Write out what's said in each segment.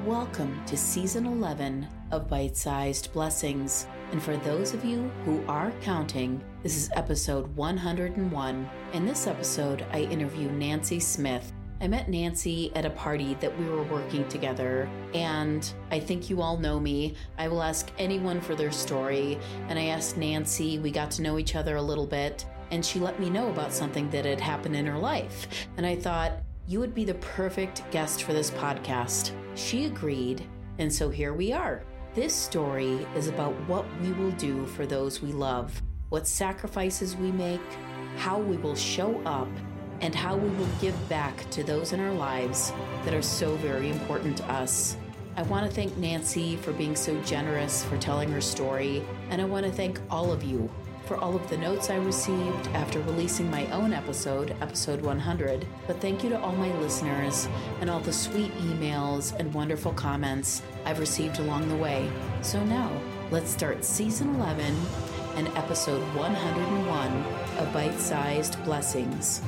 Welcome to Season 11 of Bite-Sized Blessings. And for those of you who are counting, this is episode 101. In this episode, I interview Nancy Smith. I met Nancy at a party that we were working together, and I think you all know me. I will ask anyone for their story, and I asked Nancy, we got to know each other a little bit, and she let me know about something that had happened in her life. And I thought, you would be the perfect guest for this podcast. She agreed, and so here we are. This story is about what we will do for those we love, what sacrifices we make, how we will show up, and how we will give back to those in our lives that are so very important to us. I want to thank Nancy for being so generous, for telling her story, and I want to thank all of you for all of the notes I received after releasing my own episode 100. But thank you to all my listeners and all the sweet emails and wonderful comments I've received along the way. So now, let's start Season 11 and episode 101 of Bite-Sized Blessings.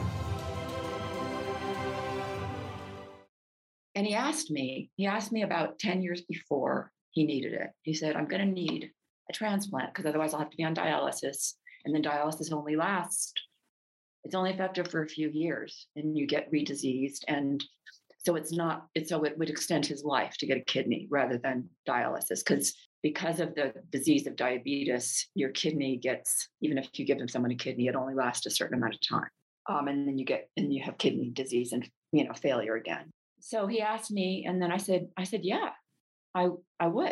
And he asked me about 10 years before he needed it. He said, I'm going to need a transplant because otherwise I'll have to be on dialysis. And then dialysis only lasts, it's only effective for a few years and you get rediseased. And so it would extend his life to get a kidney rather than dialysis because of the disease of diabetes, your kidney gets, even if you give someone a kidney, it only lasts a certain amount of time. And then you have kidney disease and, failure again. So he asked me, and then I said, yeah, I would.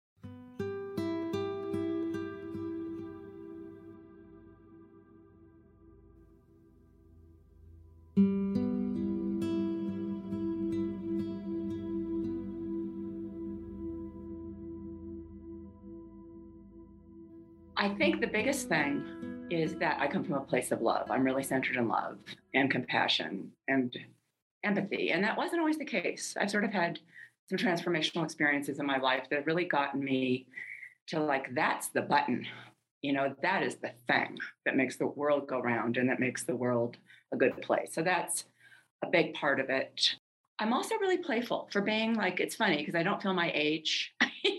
I think the biggest thing is that I come from a place of love. I'm really centered in love and compassion and empathy. And that wasn't always the case. I've sort of had some transformational experiences in my life that have really gotten me to that's the button. That is the thing that makes the world go round and that makes the world a good place. So that's a big part of it. I'm also really playful for being it's funny because I don't feel my age.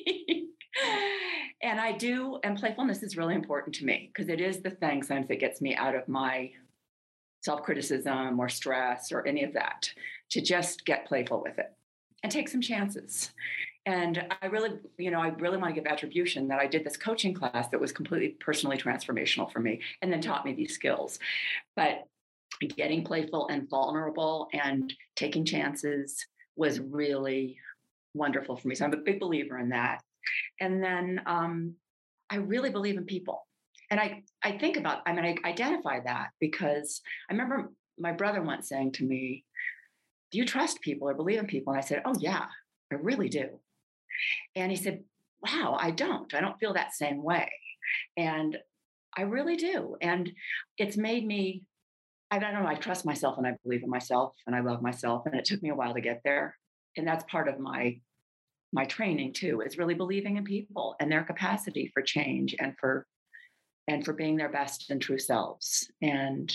And I do, and playfulness is really important to me because it is the thing sometimes that gets me out of my self-criticism or stress or any of that, to just get playful with it and take some chances. And I really want to give attribution that I did this coaching class that was completely personally transformational for me and then taught me these skills. But getting playful and vulnerable and taking chances was really wonderful for me. So I'm a big believer in that. And then I really believe in people. And I identify that because I remember my brother once saying to me, do you trust people or believe in people? And I said, oh yeah, I really do. And he said, wow, I don't feel that same way. And I really do. And it's made me, I don't know, I trust myself and I believe in myself and I love myself. And it took me a while to get there. And that's part of my training too, is really believing in people and their capacity for change and for being their best and true selves. And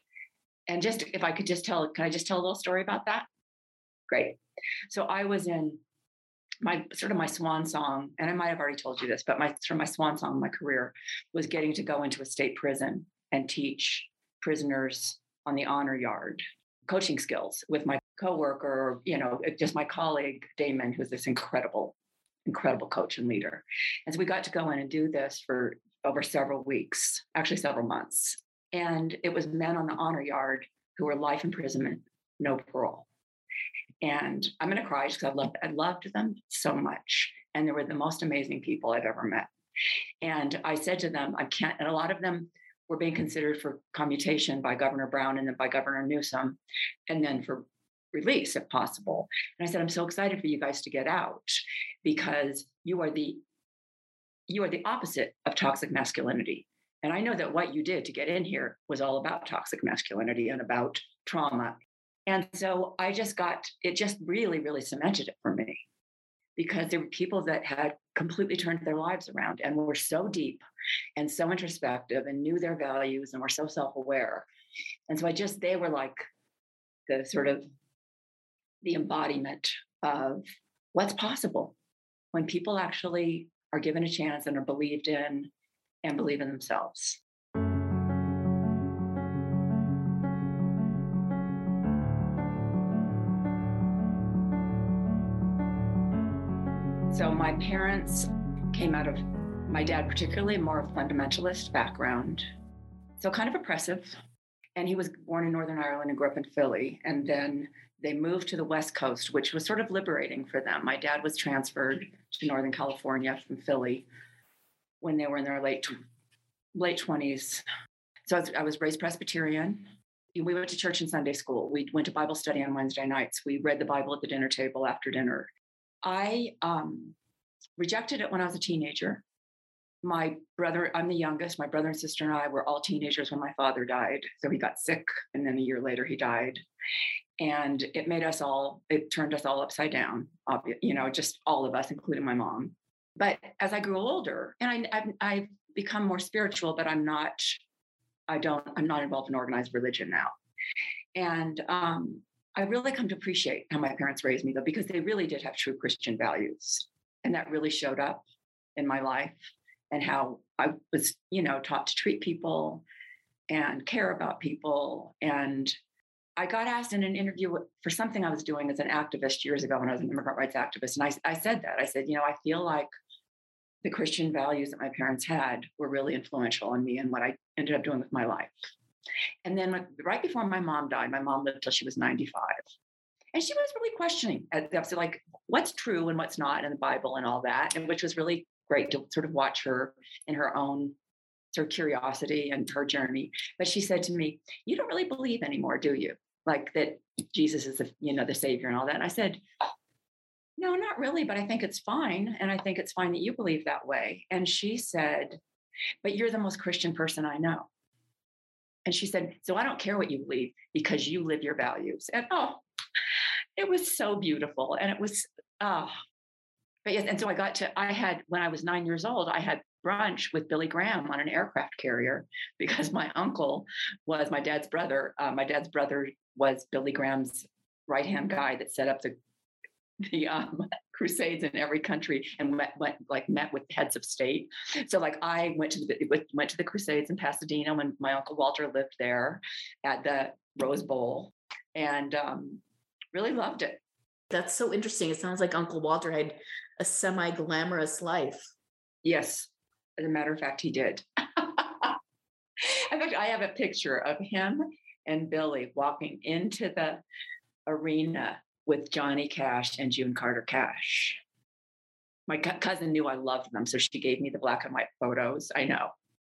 just, if I could just can I just tell a little story about that? Great. So I was in my swan song, and I might have already told you this, but my swan song in my career was getting to go into a state prison and teach prisoners on the honor yard coaching skills with my coworker, just my colleague, Damon, who's this incredible coach and leader. And so we got to go in and do this for over several weeks, actually several months. And it was men on the honor yard who were life imprisonment, no parole. And I'm going to cry because I loved them so much. And they were the most amazing people I've ever met. And I said to them, and a lot of them were being considered for commutation by Governor Brown and then by Governor Newsom, and then for release if possible. And I said, I'm so excited for you guys to get out because you are the opposite of toxic masculinity. And I know that what you did to get in here was all about toxic masculinity and about trauma. And so it just really, really cemented it for me because there were people that had completely turned their lives around and were so deep and so introspective and knew their values and were so self-aware. And so they were like the sort of the embodiment of what's possible when people actually are given a chance and are believed in and believe in themselves. So my parents came out of, my dad particularly, more of a fundamentalist background, so kind of oppressive. And he was born in Northern Ireland and grew up in Philly. And then they moved to the West Coast, which was sort of liberating for them. My dad was transferred to Northern California from Philly when they were in their late 20s. So I was raised Presbyterian. We went to church and Sunday school. We went to Bible study on Wednesday nights. We read the Bible at the dinner table after dinner. I rejected it when I was a teenager. My brother, I'm the youngest. My brother and sister and I were all teenagers when my father died. So he got sick, and then a year later he died. And it turned us all upside down, just all of us, including my mom. But as I grew older, and I've become more spiritual, but I'm not involved in organized religion now. And I really come to appreciate how my parents raised me, though, because they really did have true Christian values. And that really showed up in my life and how I was, taught to treat people and care about people. And I got asked in an interview for something I was doing as an activist years ago when I was an immigrant rights activist. And I said that. I said, I feel like the Christian values that my parents had were really influential on me and what I ended up doing with my life. And then right before my mom died, my mom lived till she was 95. And she was really questioning like what's true and what's not in the Bible and all that, and which was really great to sort of watch her in her own sort of curiosity and her journey. But she said to me, "You don't really believe anymore, do you? Like that Jesus is the Savior and all that." And I said, "No, not really, but I think it's fine. And I think it's fine that you believe that way." And she said, "But you're the most Christian person I know." And she said, "So I don't care what you believe because you live your values." And it was so beautiful. And it was, but yes. And so when I was 9 years old, I had brunch with Billy Graham on an aircraft carrier because my uncle was my dad's brother. My dad's brother was Billy Graham's right-hand guy that set up the crusades in every country and met with heads of state. So I went to the crusades in Pasadena when my Uncle Walter lived there at the Rose Bowl, and really loved it. That's so interesting. It sounds like Uncle Walter had a semi-glamorous life. Yes, as a matter of fact, he did. In fact, I have a picture of him and Billy walking into the arena with Johnny Cash and June Carter Cash. My cousin knew I loved them, so she gave me the black and white photos. I know.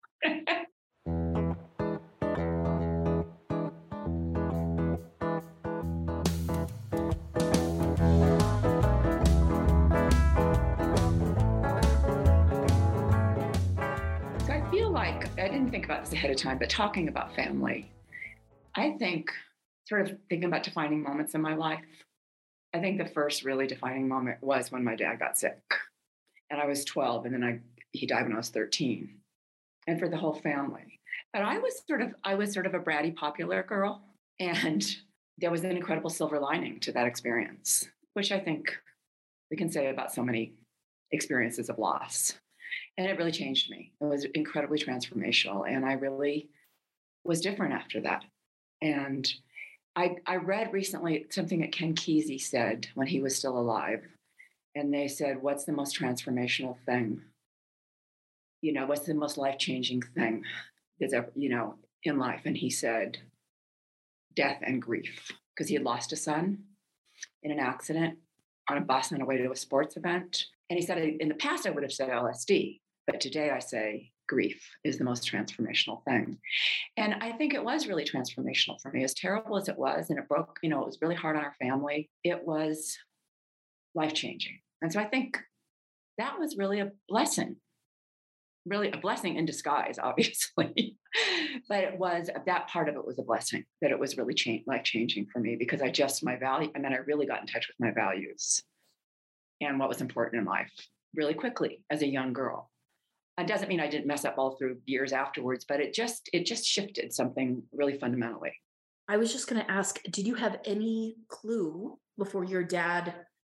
So I feel like, I didn't think about this ahead of time, but talking about family, I think sort of thinking about defining moments in my life, I think the first really defining moment was when my dad got sick, and I was 12, and then he died when I was 13, and for the whole family. But I was sort of a bratty, popular girl, and there was an incredible silver lining to that experience, which I think we can say about so many experiences of loss. And it really changed me. It was incredibly transformational, and I really was different after that. And I read recently something that Ken Kesey said when he was still alive. And they said, "What's the most transformational thing? What's the most life-changing thing that's ever, in life?" And he said, "Death and grief," because he had lost a son in an accident on a bus on the way to a sports event. And he said, in the past, I would have said LSD, but today I say grief is the most transformational thing. And I think it was really transformational for me, as terrible as it was. And it broke, it was really hard on our family. It was life-changing. And so I think that was really a blessing in disguise, obviously. But that part of it was a blessing, that it was really life-changing for me, because I really got in touch with my values and what was important in life really quickly as a young girl. It doesn't mean I didn't mess up all through years afterwards, but it just shifted something really fundamentally. I was just going to ask, did you have any clue before your dad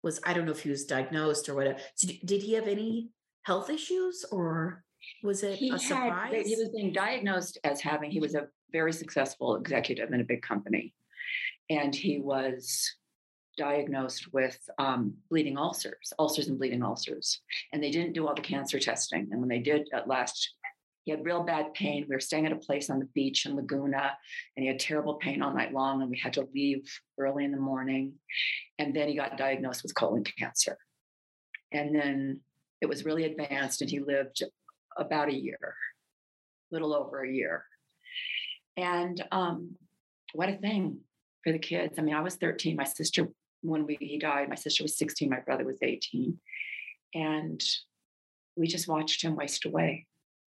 was, I don't know if he was diagnosed or whatever. So did he have any health issues or was it a He surprise? was being diagnosed as having, he was a very successful executive in a big company. And he was diagnosed with bleeding ulcers and bleeding ulcers. And they didn't do all the cancer testing. And when they did at last, he had real bad pain. We were staying at a place on the beach in Laguna, and he had terrible pain all night long. And we had to leave early in the morning. And then he got diagnosed with colon cancer. And then it was really advanced, and he lived about a year, little over a year. And what a thing for the kids. I mean, I was 13. My sister, when he died, my sister was 16. My brother was 18. And we just watched him waste away.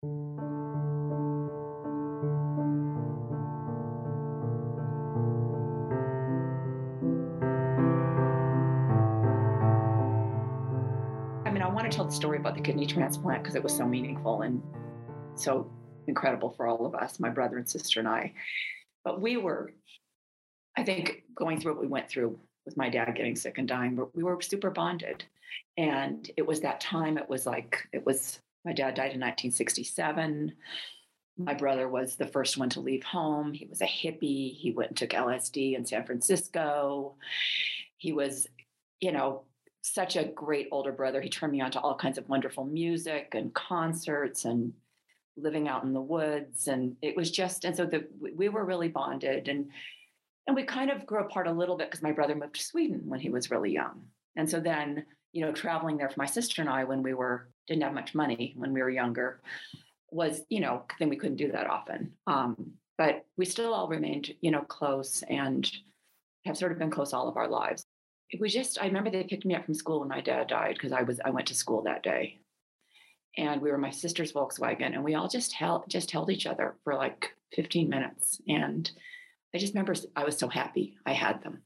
I mean, I want to tell the story about the kidney transplant because it was so meaningful and so incredible for all of us, my brother and sister and I. But we were, I think, going through what we went through with my dad getting sick and dying, we were super bonded. And it was that time, my dad died in 1967. My brother was the first one to leave home. He was a hippie. He went and took LSD in San Francisco. He was, such a great older brother. He turned me on to all kinds of wonderful music and concerts and living out in the woods. And it was just, and so we were really bonded. And we kind of grew apart a little bit because my brother moved to Sweden when he was really young. And so then, traveling there for my sister and I when didn't have much money when we were younger was, then we couldn't do that often. But we still all remained, close and have sort of been close all of our lives. I remember they picked me up from school when my dad died because I went to school that day. And we were in my sister's Volkswagen, and we all just held each other for like 15 minutes. And I just remember I was so happy I had them.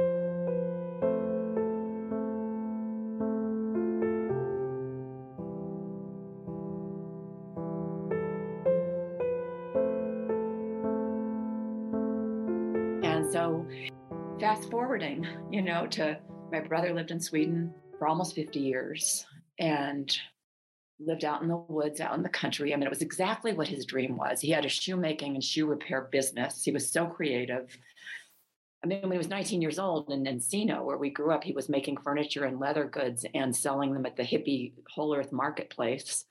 And so fast forwarding, to my brother lived in Sweden for almost 50 years and lived out in the woods, out in the country. I mean, it was exactly what his dream was. He had a shoemaking and shoe repair business. He was so creative. I mean, when he was 19 years old in Encino, where we grew up, he was making furniture and leather goods and selling them at the hippie Whole Earth Marketplace.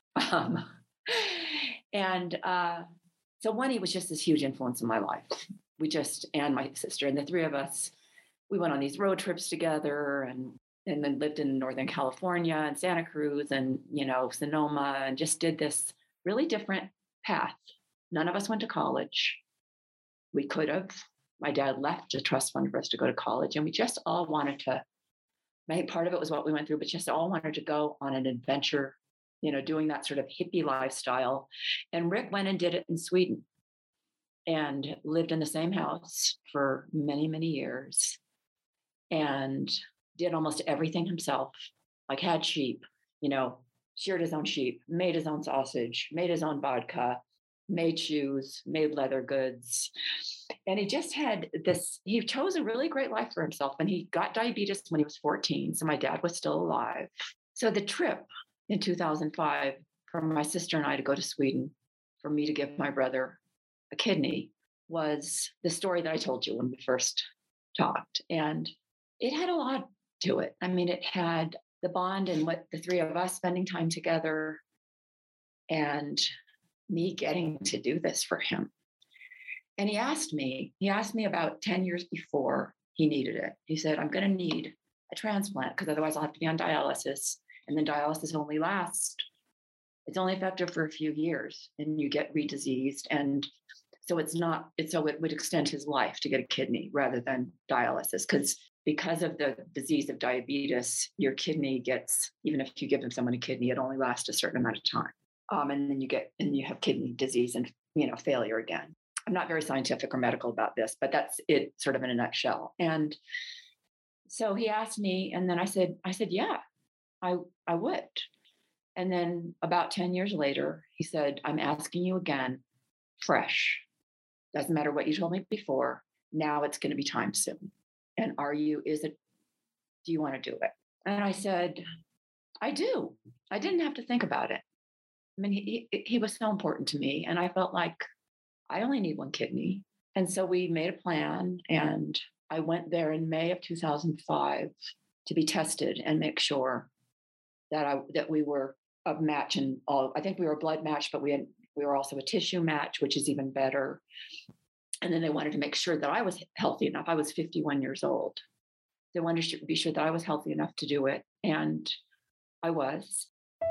So one, he was just this huge influence in my life. And my sister and the three of us, we went on these road trips together and then lived in Northern California and Santa Cruz and, Sonoma, and just did this really different path. None of us went to college. We could have. My dad left a trust fund for us to go to college, and we just all wanted to, maybe part of it was what we went through, but just all wanted to go on an adventure, doing that sort of hippie lifestyle. And Rick went and did it in Sweden and lived in the same house for many, many years and did almost everything himself, like had sheep, sheared his own sheep, made his own sausage, made his own vodka, made shoes, made leather goods. And he just had he chose a really great life for himself. And he got diabetes when he was 14. So my dad was still alive. So the trip in 2005 for my sister and I to go to Sweden, for me to give my brother a kidney, was the story that I told you when we first talked. And it had a lot to it. I mean, it had the bond and what the three of us spending time together and me getting to do this for him. And he asked me about 10 years before he needed it. He said, I'm going to need a transplant because otherwise I'll have to be on dialysis. And then dialysis it's only effective for a few years and you get rediseased. And so it would extend his life to get a kidney rather than dialysis because of the disease of diabetes, your kidney gets, even if you give someone a kidney, it only lasts a certain amount of time. And then you have kidney disease and, failure again. I'm not very scientific or medical about this, but that's it sort of in a nutshell. And so he asked me, and then I said, yeah, I would. And then about 10 years later, he said, I'm asking you again, fresh. Doesn't matter what you told me before. Now it's going to be time soon. And do you want to do it? And I said, I do. I didn't have to think about it. I mean, he was so important to me. And I felt like I only need one kidney. And so we made a plan. And I went there in May of 2005 to be tested and make sure that we were a match and all. I think we were a blood match, but we were also a tissue match, which is even better. And then they wanted to make sure that I was healthy enough. I was 51 years old. They wanted to be sure that I was healthy enough to do it. And I was.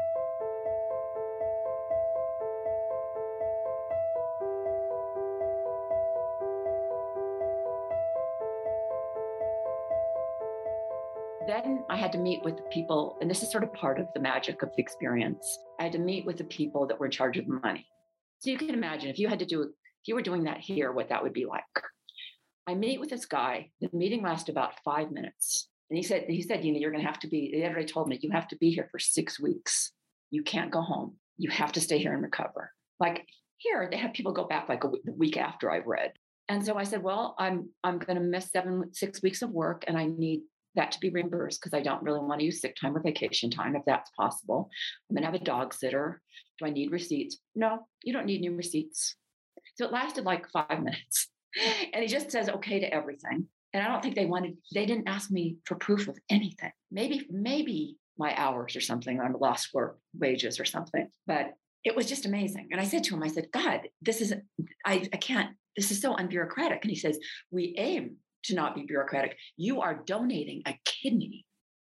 Then I had to meet with the people, and this is sort of part of the magic of the experience. I had to meet with the people that were in charge of money. So you can imagine if you were doing that here, what that would be like. I meet with this guy. The meeting lasted about 5 minutes. And he said, you're going to have to be, everybody told me, you have to be here for 6 weeks. You can't go home. You have to stay here and recover. Like here, they have people go back like a week after I've read. And so I said, well, I'm going to miss 6 weeks of work, and I need that to be reimbursed because I don't really want to use sick time or vacation time if that's possible. I'm going to have a dog sitter. Do I need receipts? No, you don't need new receipts. So it lasted like 5 minutes. And he just says okay to everything. And I don't think they didn't ask me for proof of anything. Maybe my hours or something, I'm lost work wages or something. But it was just amazing. And I said to him, I said, God, I can't, this is so unbureaucratic. And he says, we aim to not be bureaucratic. You are donating a kidney.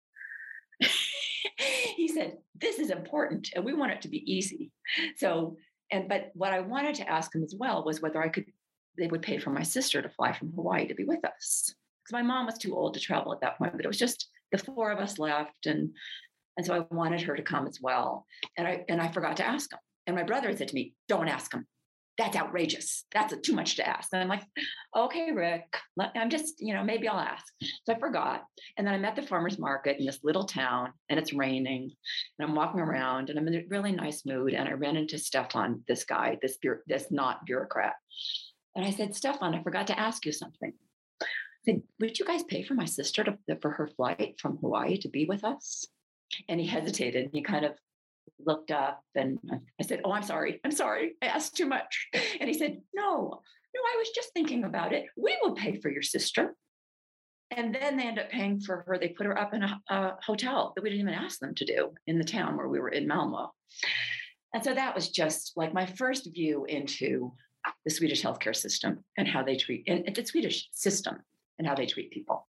He said, this is important and we want it to be easy. But what I wanted to ask him as well was whether they would pay for my sister to fly from Hawaii to be with us. Because my mom was too old to travel at that point, but it was just the four of us left. And so I wanted her to come as well. And I forgot to ask him. And my brother said to me, don't ask him. That's outrageous. That's too much to ask. And I'm like, okay, Rick, I'm just, maybe I'll ask. So I forgot. And then I'm at the farmer's market in this little town and it's raining and I'm walking around and I'm in a really nice mood. And I ran into Stefan, this guy, this not bureaucrat. And I said, Stefan, I forgot to ask you something. I said, would you guys pay for my sister for her flight from Hawaii to be with us? And he hesitated. He kind of looked up and I said, oh, I'm sorry. I asked too much. And he said, no, I was just thinking about it. We will pay for your sister. And then they ended up paying for her. They put her up in a hotel that we didn't even ask them to do in the town where we were in Malmo. And so that was just like my first view into the Swedish healthcare system and how they treat, and the Swedish system and how they treat people.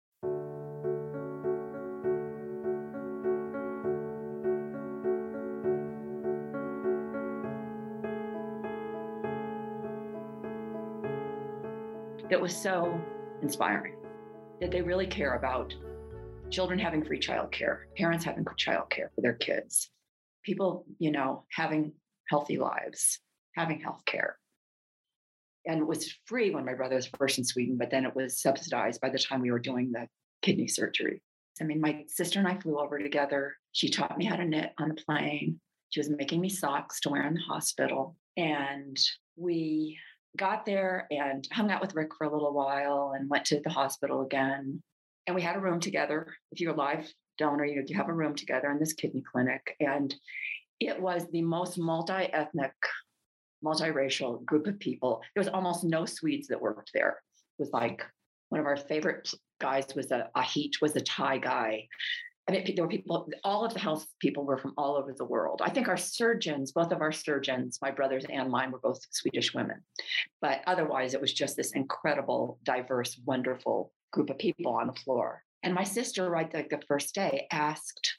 It was so inspiring that they really care about children having free childcare, parents having childcare for their kids, people, having healthy lives, having healthcare. And it was free when my brother was first in Sweden, but then it was subsidized by the time we were doing the kidney surgery. I mean, my sister and I flew over together. She taught me how to knit on the plane. She was making me socks to wear in the hospital. And we got there and hung out with Rick for a little while and went to the hospital again. And we had a room together. If you're a live donor, you have a room together in this kidney clinic. And it was the most multi-ethnic, multiracial group of people. There was almost no Swedes that worked there. It was like one of our favorite guys was Ahit, was a Thai guy. I mean, there were people, all of the health people were from all over the world. I think our surgeons, both of our surgeons, my brothers and mine, were both Swedish women. But otherwise, it was just this incredible, diverse, wonderful group of people on the floor. And my sister, right the first day, asked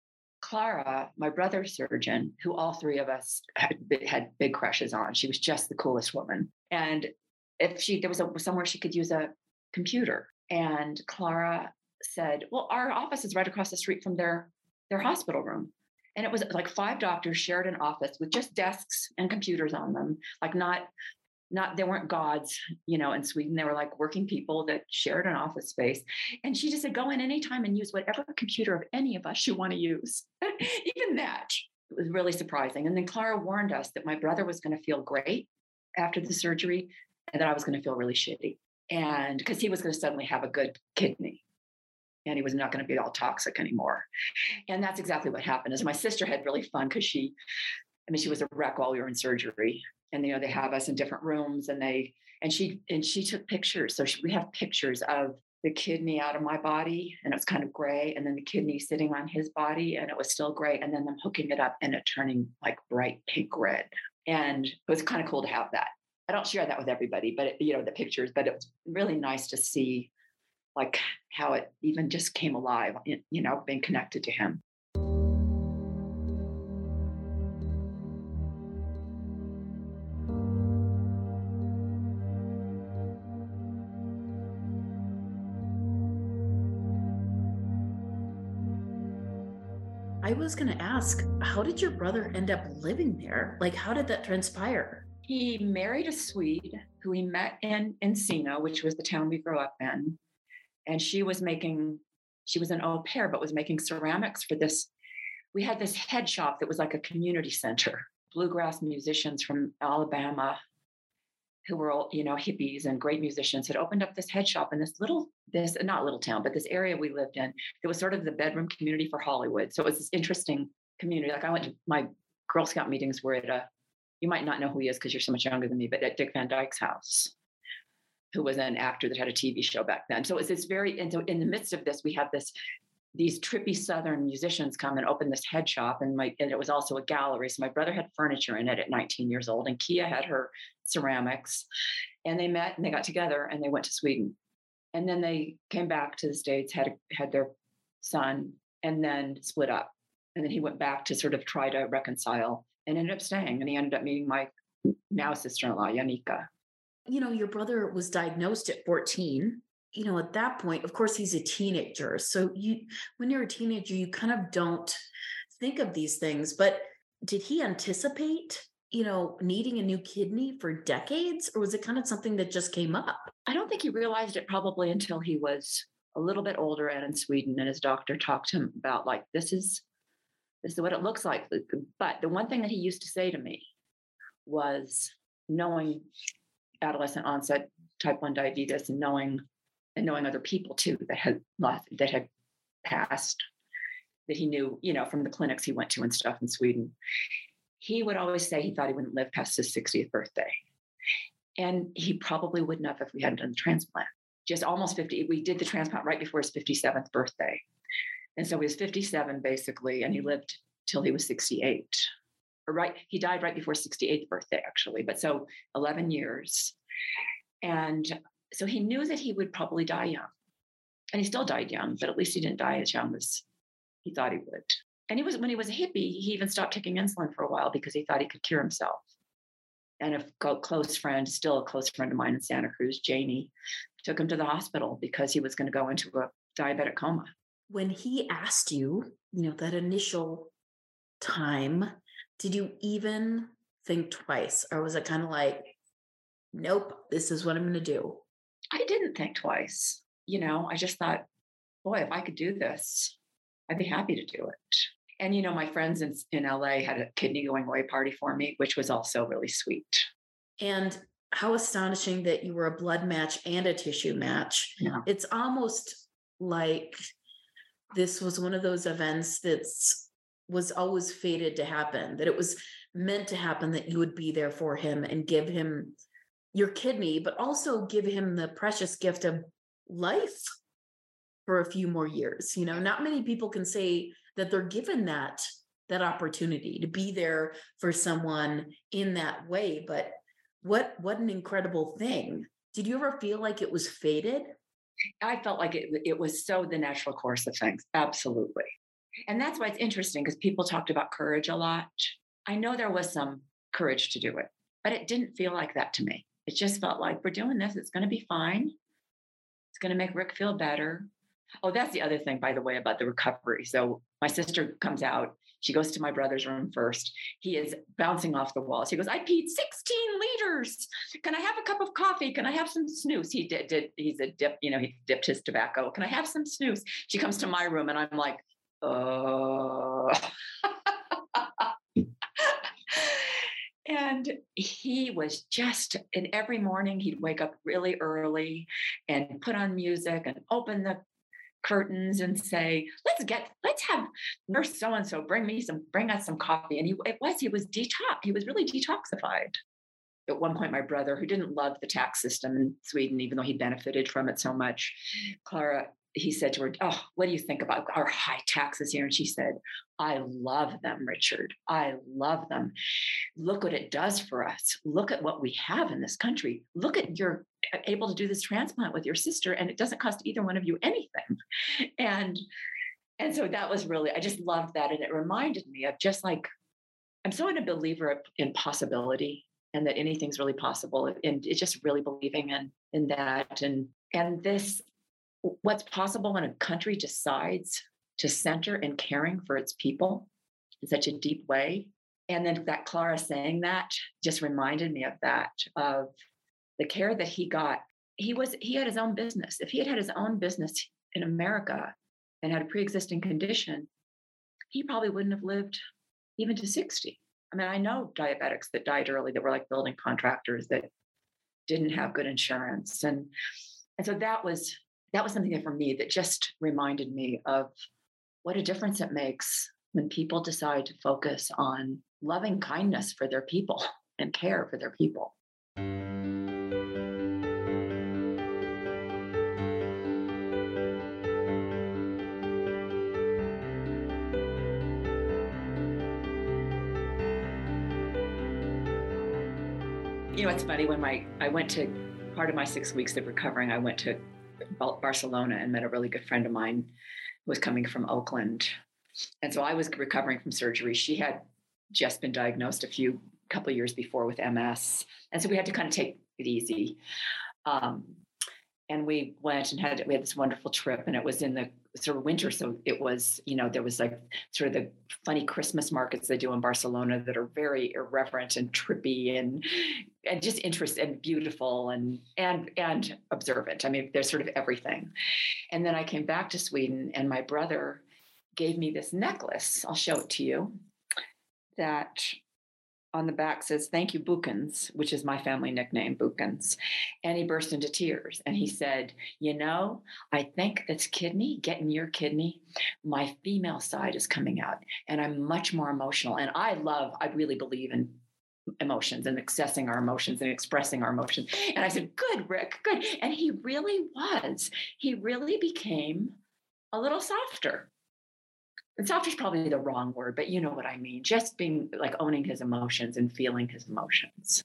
Clara, my brother's surgeon, who all three of us had big crushes on. She was just the coolest woman. And if there was somewhere she could use a computer. And Clara said, well, our office is right across the street from their hospital room. And it was like 5 doctors shared an office with just desks and computers on them. Like not they weren't gods, in Sweden. They were like working people that shared an office space. And she just said, go in anytime and use whatever computer of any of us you want to use. Even that. It was really surprising. And then Clara warned us that my brother was going to feel great after the surgery and that I was going to feel really shitty. And because he was going to suddenly have a good kidney. and he was not going to be all toxic anymore. And that's exactly what happened. Is my sister had really fun because she was a wreck while we were in surgery, and they have us in different rooms, and she took pictures. So we have pictures of the kidney out of my body, and it was kind of gray, and then the kidney sitting on his body, and it was still gray, and then them hooking it up and it turning like bright pink red. And it was kind of cool to have that. I don't share that with everybody, but the pictures, but it was really nice to see like how it even just came alive, being connected to him. I was going to ask, how did your brother end up living there? Like, how did that transpire? He married a Swede who he met in Encino, which was the town we grew up in. And she was an au pair, but was making ceramics for this. We had this head shop that was like a community center. Bluegrass musicians from Alabama who were all, hippies and great musicians had opened up this head shop in this not little town, but this area we lived in. It was sort of the bedroom community for Hollywood. So it was this interesting community. Like I went to my Girl Scout meetings were you might not know who he is because you're so much younger than me, but at Dick Van Dyke's house, who was an actor that had a TV show back then. So it was this and so in the midst of this, we have these trippy Southern musicians come and open this head shop, and it was also a gallery. So my brother had furniture in it at 19 years old, and Kia had her ceramics, and they met and they got together and they went to Sweden, and then they came back to the States, had their son, and then split up, and then he went back to sort of try to reconcile and ended up staying, and he ended up meeting my now sister-in-law, Janika. Your brother was diagnosed at 14. At that point, of course, he's a teenager. So when you're a teenager, you kind of don't think of these things. But did he anticipate, needing a new kidney for decades? Or was it kind of something that just came up? I don't think he realized it probably until he was a little bit older and in Sweden. And his doctor talked to him about like, this is what it looks like. But the one thing that he used to say to me was, knowing adolescent onset type 1 diabetes and knowing other people too that had passed, that he knew, from the clinics he went to and stuff in Sweden. He would always say he thought he wouldn't live past his 60th birthday. And he probably wouldn't have if we hadn't done the transplant. Just almost 50. We did the transplant right before his 57th birthday. And so he was 57 basically, and he lived till he was 68. He died right before 68th birthday, actually. But so 11 years. And so he knew that he would probably die young. And he still died young, but at least he didn't die as young as he thought he would. And when he was a hippie, he even stopped taking insulin for a while because he thought he could cure himself. And still a close friend of mine in Santa Cruz, Janie, took him to the hospital because he was going to go into a diabetic coma. When he asked you, that initial time, did you even think twice? Or was it kind of like, nope, this is what I'm going to do? I didn't think twice. I just thought, boy, if I could do this, I'd be happy to do it. And, my friends in LA had a kidney going away party for me, which was also really sweet. And how astonishing that you were a blood match and a tissue match. Yeah. It's almost like this was one of those events that was always fated to happen, that it was meant to happen, that you would be there for him and give him your kidney, but also give him the precious gift of life for a few more years. Not many people can say that they're given that opportunity to be there for someone in that way. But what an incredible thing. Did you ever feel like it was fated? I felt like it was so the natural course of things. Absolutely. And that's why it's interesting, because people talked about courage a lot. I know there was some courage to do it, but it didn't feel like that to me. It just felt like, we're doing this. It's going to be fine. It's going to make Rick feel better. Oh, that's the other thing, by the way, about the recovery. So my sister comes out. She goes to my brother's room first. He is bouncing off the walls. He goes, I peed 16 liters. Can I have a cup of coffee? Can I have some snooze? He he's a dip, he dipped his tobacco. Can I have some snooze? She comes to my room and I'm like, oh. And he was and every morning he'd wake up really early and put on music and open curtains and say, let's have nurse so-and-so bring us some coffee. And he was really detoxified. At one point, my brother, who didn't love the tax system in Sweden, even though he benefited from it so much, Clara, he said to her, "Oh, what do you think about our high taxes here?" And she said, "I love them, Richard. I love them. Look what it does for us. Look at what we have in this country. Look at you're able to do this transplant with your sister, and it doesn't cost either one of you anything." And so that was really, I just loved that. And it reminded me of just like, I'm so a believer in possibility and that anything's really possible. And it's just really believing in that. And this, what's possible when a country decides to center in caring for its people in such a deep way. And then that Clara saying that just reminded me of that, of the care that he got. He had his own business. If he had his own business in America and had a pre-existing condition, he probably wouldn't have lived even to 60. I mean, I know diabetics that died early that were like building contractors that didn't have good insurance. And so that was something that for me that just reminded me of what a difference it makes when people decide to focus on loving kindness for their people and care for their people. You know, it's funny, when I went to part of my 6 weeks of recovering, I went to Barcelona and met a really good friend of mine who was coming from Oakland. And so I was recovering from surgery. She had just been diagnosed a couple of years before with MS. And so we had to kind of take it easy. And we went and we had this wonderful trip, and it was in the sort of winter. So it was, there was like sort of the funny Christmas markets they do in Barcelona that are very irreverent and trippy and just interesting and beautiful and observant. I mean, there's sort of everything. And then I came back to Sweden, and my brother gave me this necklace. I'll show it to you. That on the back says, "Thank you, Bukens," which is my family nickname, Bukens. And he burst into tears. And he said, "I think that's getting your kidney, my female side is coming out. And I'm much more emotional. And I really believe in emotions and accessing our emotions and expressing our emotions." And I said, "Good, Rick, good." And he really was. He really became a little softer. And soft is probably the wrong word, but you know what I mean. Just being like owning his emotions and feeling his emotions.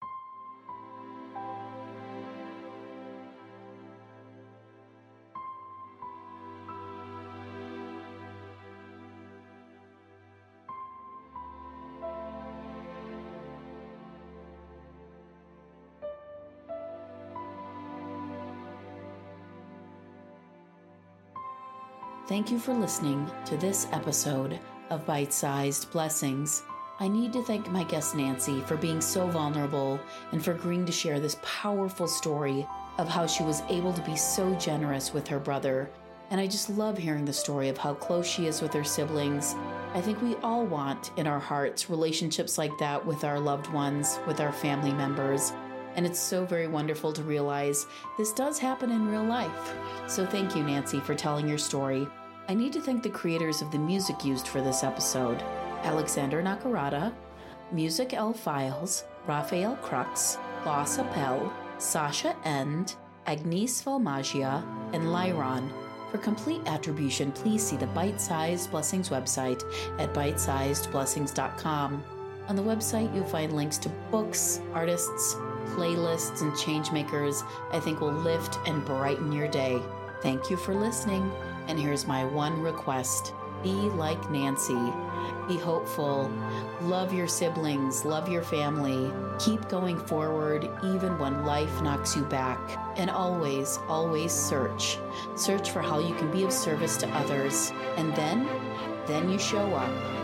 Thank you for listening to this episode of Bite-Sized Blessings. I need to thank my guest Nancy for being so vulnerable and for agreeing to share this powerful story of how she was able to be so generous with her brother. And I just love hearing the story of how close she is with her siblings. I think we all want in our hearts relationships like that with our loved ones, with our family members. And it's so very wonderful to realize this does happen in real life. So thank you, Nancy, for telling your story. I need to thank the creators of the music used for this episode: Alexander Nakarada, Music L Files, Raphael Crux, Loss Appel, Sasha End, Agnes Valmagia, and Lyron. For complete attribution, please see the Bite-Sized Blessings website at bitesizedblessings.com. On the website, you'll find links to books, artists, playlists, and changemakers I think will lift and brighten your day. Thank you for listening, and here's my one request. Be like Nancy. Be hopeful. Love your siblings. Love your family. Keep going forward even when life knocks you back. And always, always search. Search for how you can be of service to others. And then you show up.